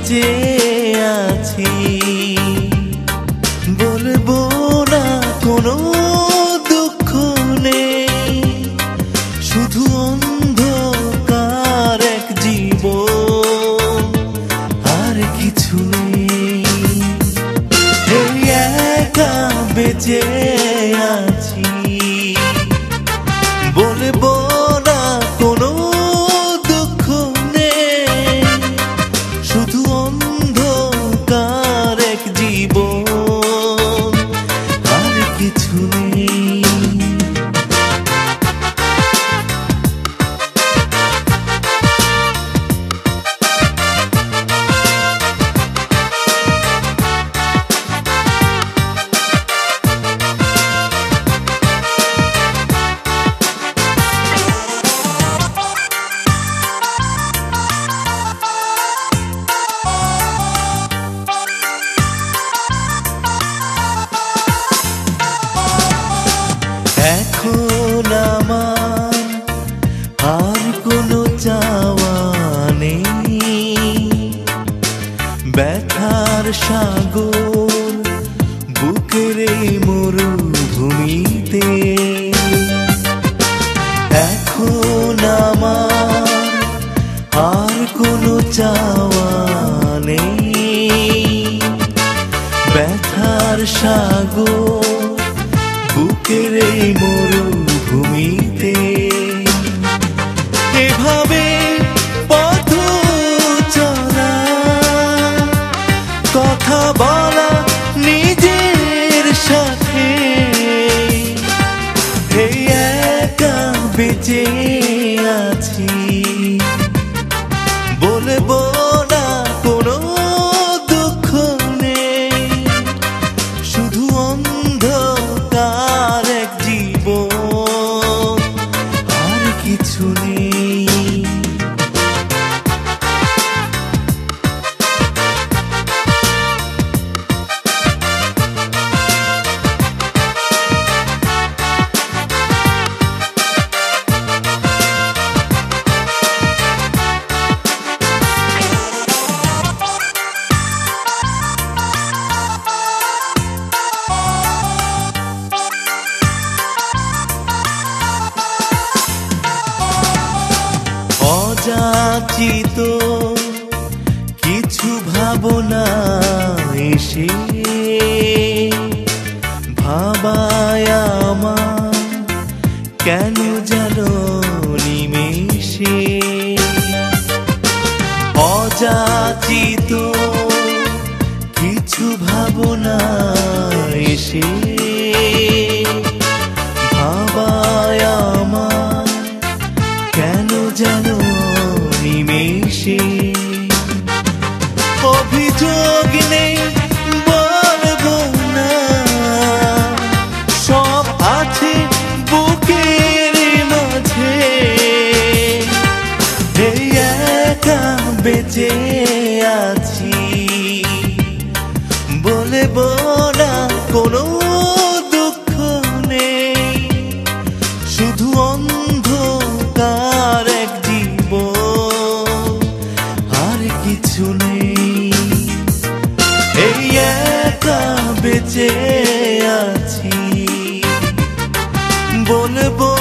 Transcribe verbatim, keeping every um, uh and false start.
বেঁচে আছি, বলবো না কোনো দুঃখ নেই, শুধু অন্ধকার এক জীবন, আর কিছু নেই। এই একা বেঁচে আছি, বলবো না কোনো দুঃখ নেই, শুধু অন্ধকার এক জীবন, আর কিছু নেই। এখন আমার আর কোনো চাওয়া নেই, ব্যথার সাগর বুকের এই মরুভূমিতে। এখন আমার আর কোনো চাওয়া নেই, ব্যথার সাগর বুকের এই মরুভূমিতে। এভাবে পথ চলা, কথা বলা নিজের সাথে, এই একা বেঁচে আছি, বলবো না কোনো দুঃখ নেই, শুধু অন্ধকার এক জীবন, আর কিছু নেই। অযাচিত কিছু ভাবনা এসে ভাবায় আমার কেন জানো নিমেষে। অযাচিত কিছু ভাবনা এসে ভাবায় আমার কেন জানো নিমেষে। অভিযোগ নেই বলবো না, সব আছে বুকের মাঝে, এই একা বেঁচে আছি, বলবো না কোনো দুঃখ নেই, শুধু অন্ধকার এক জীবন, আর কিছু নেই। এই একা বেঁচে আছি, বলবো